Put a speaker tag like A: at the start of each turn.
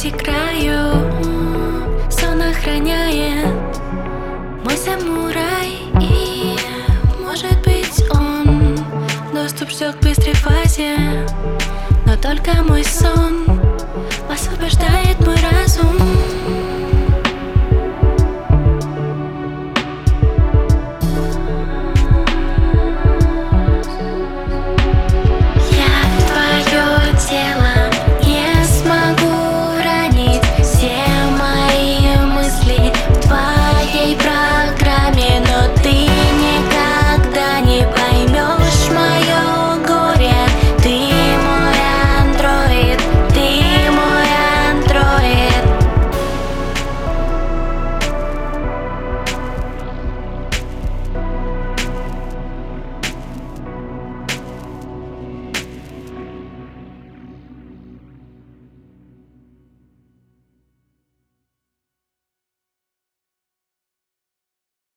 A: пути к краю. Сон охраняет мой самурай, и может быть он доступ ждет к быстрой фазе. Но только мой сон освобождает мой разум.